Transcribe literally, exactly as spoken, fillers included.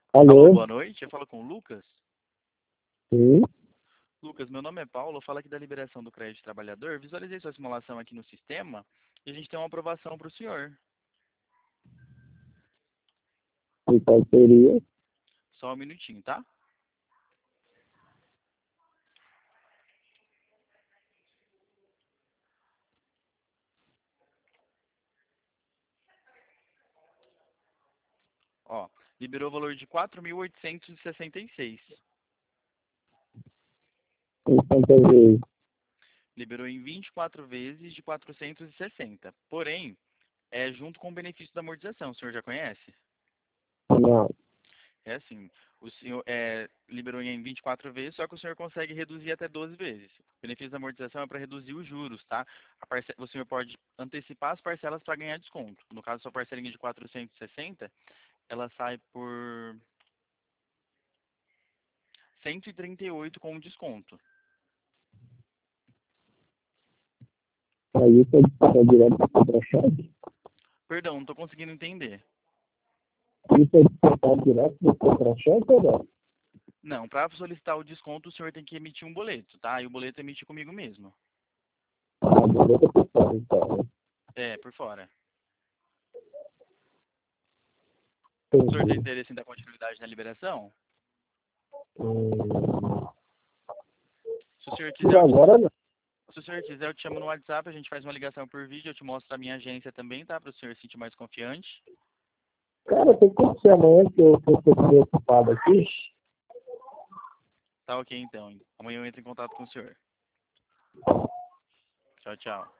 Alô, Alô? boa noite. Eu falo com o Lucas. Sim. Lucas, meu nome é Paulo. Eu falo aqui da liberação do crédito trabalhador. Visualizei sua simulação aqui no sistema e a gente tem uma aprovação para o senhor. E qual seria? Só um minutinho, tá? Ó, liberou o valor de quatro mil oitocentos e sessenta e seis. Em quantas vezes? Liberou em vinte e quatro vezes de quatrocentos e sessenta. Porém, é junto com o benefício da amortização. O senhor já conhece? Não. É assim, o senhor é, liberou em vinte e quatro vezes, só que o senhor consegue reduzir até doze vezes. O benefício da amortização é para reduzir os juros, tá? A parce... O senhor pode antecipar as parcelas para ganhar desconto. No caso, sua parcelinha de quatrocentos e sessenta, ela sai por cento e trinta e oito com desconto. Aí você para direto para contra-cheque? Perdão, não estou conseguindo entender. Isso é descontado direto do contra-cheque ou não? Não, para solicitar o desconto, o senhor tem que emitir um boleto, tá? E o boleto é emitir comigo mesmo. Ah, beleza, pessoal, então, né? É, por fora. O senhor tem Entendi. interesse em dar continuidade na liberação? Hum, Se o senhor por quiser, eu agora não. Se o senhor quiser, eu te chamo no WhatsApp, a gente faz uma ligação por vídeo, eu te mostro a minha agência também, tá? Para o senhor se sentir mais confiante. Cara, tem que ser amanhã que eu que eu estou preocupado aqui. Tá ok, então. Amanhã eu entro em contato com o senhor. Tchau, tchau.